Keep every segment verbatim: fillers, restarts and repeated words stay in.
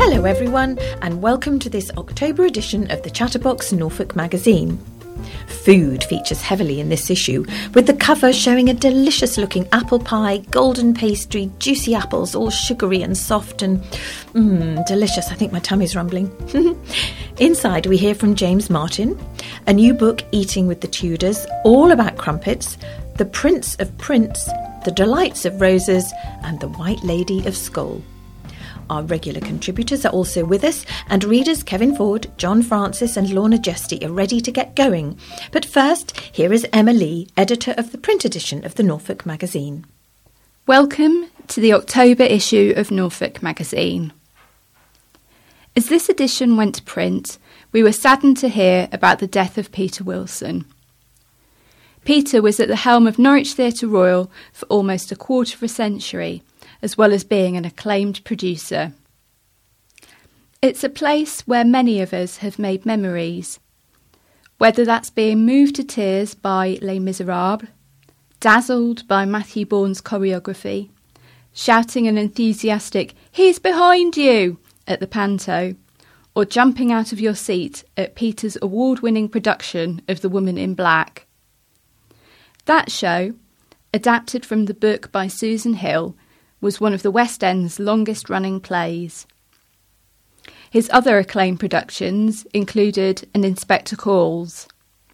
Hello everyone, and welcome to this October edition of the Chatterbox Norfolk magazine. Food features heavily in this issue, with the cover showing a delicious looking apple pie, golden pastry, juicy apples, all sugary and soft and mmm, delicious. I think my tummy's rumbling. Inside we hear from James Martin, a new book, Eating with the Tudors, all about crumpets, the Prince of Prince, the Delights of Roses, and the White Lady of Skull. Our regular contributors are also with us, and readers Kevin Ford, John Francis and Lorna Jesty are ready to get going. But first, here is Emma Lee, editor of the print edition of the Norfolk magazine. Welcome to the October issue of Norfolk magazine. As this edition went to print, we were saddened to hear about the death of Peter Wilson. Peter was at the helm of Norwich Theatre Royal for almost a quarter of a century, as well as being an acclaimed producer. It's a place where many of us have made memories, whether that's being moved to tears by Les Miserables, dazzled by Matthew Bourne's choreography, shouting an enthusiastic "He's behind you" at the panto, or jumping out of your seat at Peter's award-winning production of The Woman in Black. That show, adapted from the book by Susan Hill, was one of the West End's longest-running plays. His other acclaimed productions included An Inspector Calls.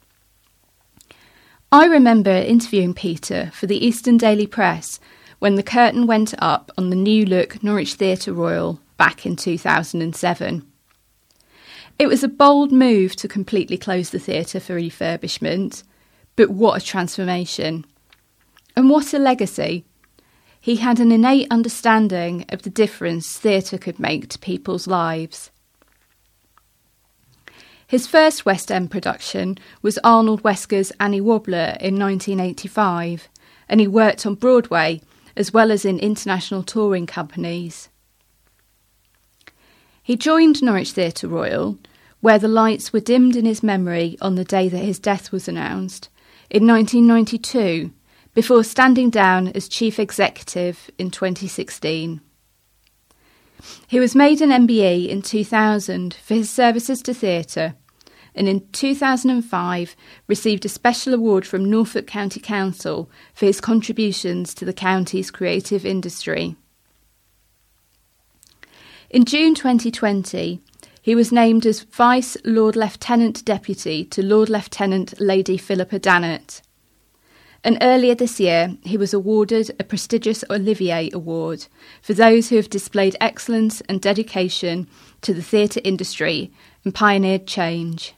I remember interviewing Peter for the Eastern Daily Press when the curtain went up on the new-look Norwich Theatre Royal back in two thousand seven. It was a bold move to completely close the theatre for refurbishment, but what a transformation. And what a legacy. He had an innate understanding of the difference theatre could make to people's lives. His first West End production was Arnold Wesker's Annie Wobbler in nineteen eighty-five, and he worked on Broadway as well as in international touring companies. He joined Norwich Theatre Royal, where the lights were dimmed in his memory on the day that his death was announced, in nineteen ninety-two, before standing down as chief executive in twenty sixteen. He was made an M B E in two thousand for his services to theatre, and in two thousand five received a special award from Norfolk County Council for his contributions to the county's creative industry. In June twenty twenty, he was named as Vice Lord Lieutenant Deputy to Lord Lieutenant Lady Philippa Dannatt. And earlier this year, he was awarded a prestigious Olivier Award for those who have displayed excellence and dedication to the theatre industry and pioneered change.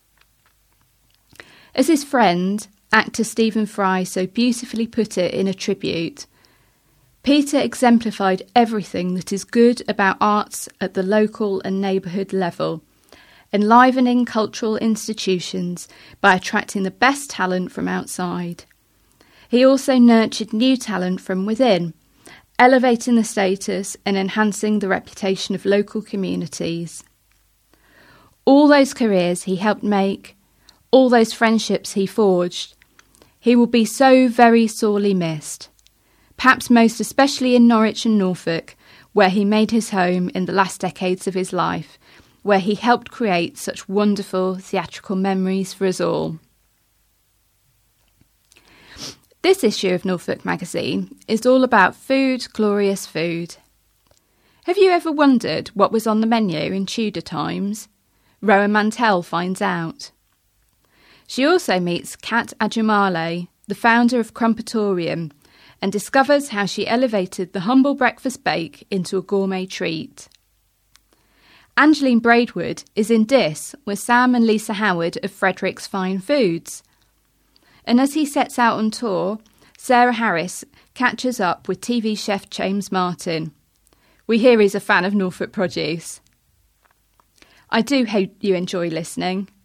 As his friend, actor Stephen Fry, so beautifully put it in a tribute, Peter exemplified everything that is good about arts at the local and neighbourhood level, enlivening cultural institutions by attracting the best talent from outside. He also nurtured new talent from within, elevating the status and enhancing the reputation of local communities. All those careers he helped make, all those friendships he forged, he will be so very sorely missed, perhaps most especially in Norwich and Norfolk, where he made his home in the last decades of his life, where he helped create such wonderful theatrical memories for us all. This issue of Norfolk magazine is all about food, glorious food. Have you ever wondered what was on the menu in Tudor times? Rowan Mantell finds out. She also meets Kat Ajamale, the founder of Crumpetorium, and discovers how she elevated the humble breakfast bake into a gourmet treat. Angeline Braidwood is in Dis with Sam and Lisa Howard of Frederick's Fine Foods. And as he sets out on tour, Sarah Harris catches up with T V chef James Martin. We hear he's a fan of Norfolk produce. I do hope you enjoy listening.